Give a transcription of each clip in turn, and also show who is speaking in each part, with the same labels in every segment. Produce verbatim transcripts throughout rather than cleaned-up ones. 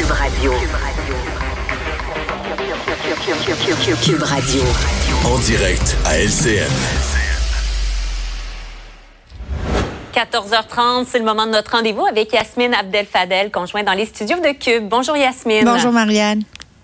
Speaker 1: Cube Radio. Cube Radio.
Speaker 2: En direct à L C M.
Speaker 3: quatorze heures trente, c'est le moment de notre rendez-vous avec Yasmine Abdel-Fadel, conjointe dans les studios de Cube. Bonjour Yasmine.
Speaker 4: Bonjour Marianne.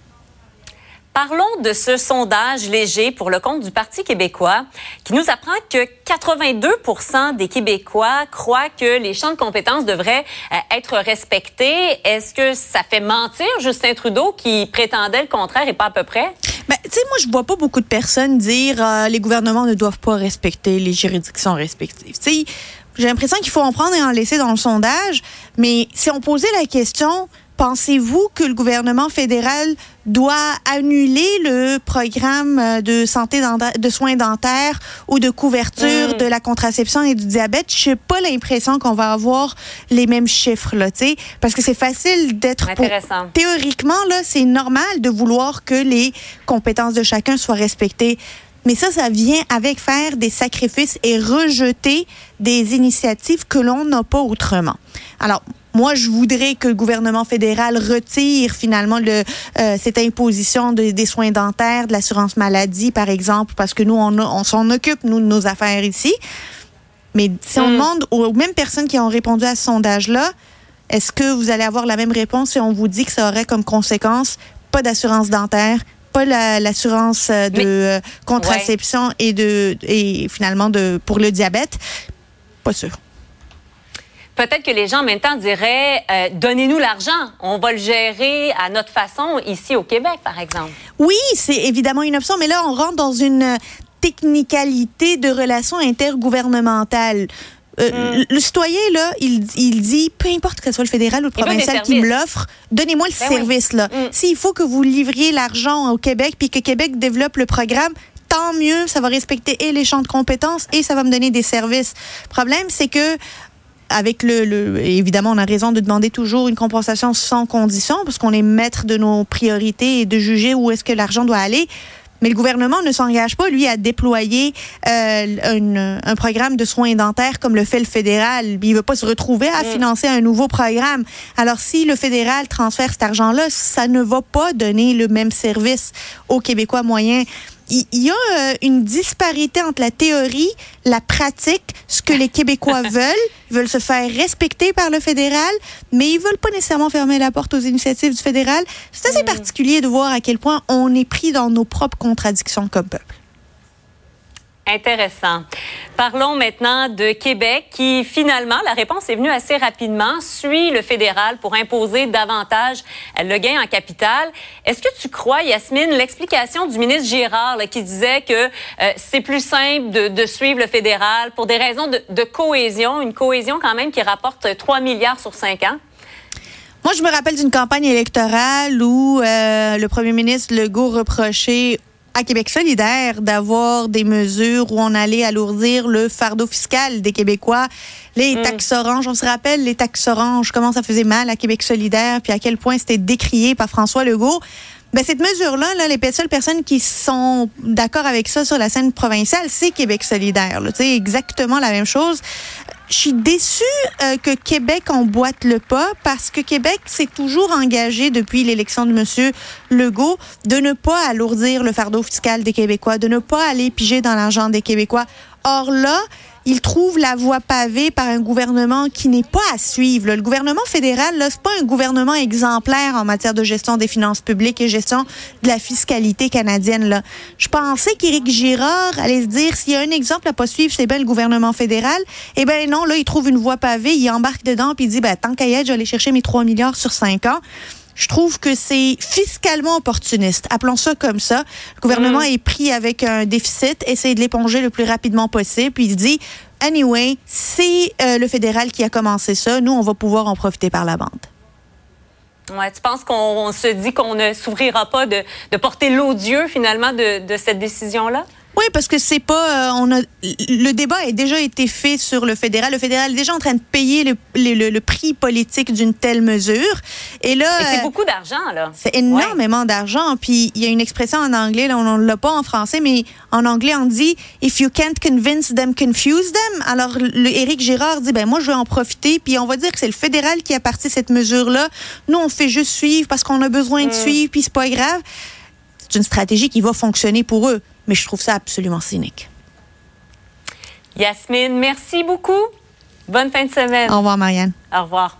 Speaker 3: Parlons de ce sondage léger pour le compte du Parti québécois qui nous apprend que quatre-vingt-deux pour cent des Québécois croient que les champs de compétences devraient euh, être respectés. Est-ce que ça fait mentir Justin Trudeau qui prétendait le contraire et pas à peu près?
Speaker 4: Ben, tu sais, moi, je vois pas beaucoup de personnes dire euh, les gouvernements ne doivent pas respecter les juridictions respectives. Tu sais, j'ai l'impression qu'il faut en prendre et en laisser dans le sondage, mais si on posait la question, pensez-vous que le gouvernement fédéral doit annuler le programme de santé dentaire, de soins dentaires ou de couverture mmh. de la contraception et du diabète? Je n'ai pas l'impression qu'on va avoir les mêmes chiffres, là, tu sais, parce que c'est facile d'être...
Speaker 3: Intéressant.
Speaker 4: Pour... Théoriquement, là, c'est normal de vouloir que les compétences de chacun soient respectées. Mais ça, ça vient avec faire des sacrifices et rejeter des initiatives que l'on n'a pas autrement. Alors, moi, je voudrais que le gouvernement fédéral retire finalement le, euh, cette imposition de, des soins dentaires, de l'assurance maladie, par exemple, parce que nous, on, a, on s'en occupe, nous, de nos affaires ici. Mais si on mm. demande aux mêmes personnes qui ont répondu à ce sondage-là, est-ce que vous allez avoir la même réponse si on vous dit que ça aurait comme conséquence pas d'assurance dentaire, pas la, l'assurance de Mais, euh, contraception ouais. et de et finalement de pour le diabète? Pas sûr.
Speaker 3: Peut-être que les gens en même temps diraient euh, donnez-nous l'argent, on va le gérer à notre façon ici au Québec, par exemple.
Speaker 4: Oui, c'est évidemment une option, mais là on rentre dans une technicalité de relations intergouvernementales. Euh, mm. Le citoyen, là, il, il dit, peu importe que ce soit le fédéral ou le provincial qui me l'offre, donnez-moi le ben service, oui. là. Mm. S'il faut que vous livriez l'argent au Québec puis que Québec développe le programme, tant mieux, ça va respecter et les champs de compétences et ça va me donner des services. Le problème, c'est que avec le, le, évidemment, on a raison de demander toujours une compensation sans condition parce qu'on est maître de nos priorités et de juger où est-ce que l'argent doit aller. Mais le gouvernement ne s'engage pas, lui, à déployer euh, une, un programme de soins dentaires comme le fait le fédéral. Il ne veut pas se retrouver à mmh. financer un nouveau programme. Alors, si le fédéral transfère cet argent-là, ça ne va pas donner le même service aux Québécois moyens. Il y a euh, une disparité entre la théorie, la pratique, ce que les Québécois veulent. Ils veulent se faire respecter par le fédéral, mais ils veulent pas nécessairement fermer la porte aux initiatives du fédéral. C'est assez mmh. particulier de voir à quel point on est pris dans nos propres contradictions comme peuple.
Speaker 3: Intéressant. Parlons maintenant de Québec qui, finalement, la réponse est venue assez rapidement, suit le fédéral pour imposer davantage le gain en capital. Est-ce que tu crois, Yasmine, l'explication du ministre Girard là, qui disait que euh, c'est plus simple de, de suivre le fédéral pour des raisons de, de cohésion, une cohésion quand même qui rapporte trois milliards sur cinq ans?
Speaker 4: Moi, je me rappelle d'une campagne électorale où euh, le premier ministre Legault reprochait à Québec solidaire d'avoir des mesures où on allait alourdir le fardeau fiscal des Québécois. Les mmh. taxes oranges, on se rappelle les taxes oranges, comment ça faisait mal à Québec solidaire, puis à quel point c'était décrié par François Legault. Ben, cette mesure-là, là, les seules personnes qui sont d'accord avec ça sur la scène provinciale, c'est Québec solidaire. Là. Tu sais, exactement la même chose. Je suis déçue euh, que Québec emboîte le pas parce que Québec s'est toujours engagé depuis l'élection de M. Legault de ne pas alourdir le fardeau fiscal des Québécois, de ne pas aller piger dans l'argent des Québécois. Or là, il trouve la voie pavée par un gouvernement qui n'est pas à suivre. Là. Le gouvernement fédéral, là, c'est pas un gouvernement exemplaire en matière de gestion des finances publiques et gestion de la fiscalité canadienne. Là. Je pensais qu'Éric Girard allait se dire, s'il y a un exemple à pas suivre, c'est bien le gouvernement fédéral. Eh bien non, là, il trouve une voie pavée, il embarque dedans, puis il dit, ben, tant qu'à y être, je vais aller chercher mes trois milliards sur cinq ans. Je trouve que c'est fiscalement opportuniste. Appelons ça comme ça. Le gouvernement mmh. est pris avec un déficit, essaie de l'éponger le plus rapidement possible, puis il dit, anyway, c'est euh, le fédéral qui a commencé ça. Nous, on va pouvoir en profiter par la bande.
Speaker 3: Ouais, tu penses qu'on se dit qu'on ne s'ouvrira pas de, de porter l'odieux, finalement, de, de cette décision-là?
Speaker 4: Oui, parce que c'est pas, euh, on a, le débat a déjà été fait sur le fédéral. Le fédéral est déjà en train de payer le, le, le prix politique d'une telle mesure. Et là,
Speaker 3: Et c'est
Speaker 4: euh,
Speaker 3: beaucoup d'argent, là.
Speaker 4: c'est énormément ouais. d'argent. Puis il y a une expression en anglais, là, on ne l'a pas en français, mais en anglais on dit if you can't convince them, confuse them. Alors le, Éric Girard dit ben moi je vais en profiter. Puis on va dire que c'est le fédéral qui a parti cette mesure-là. Nous on fait juste suivre parce qu'on a besoin mm. de suivre. Puis c'est pas grave. C'est une stratégie qui va fonctionner pour eux. Mais je trouve ça absolument cynique.
Speaker 3: Yasmine, merci beaucoup. Bonne fin de semaine.
Speaker 4: Au revoir, Marianne.
Speaker 3: Au revoir.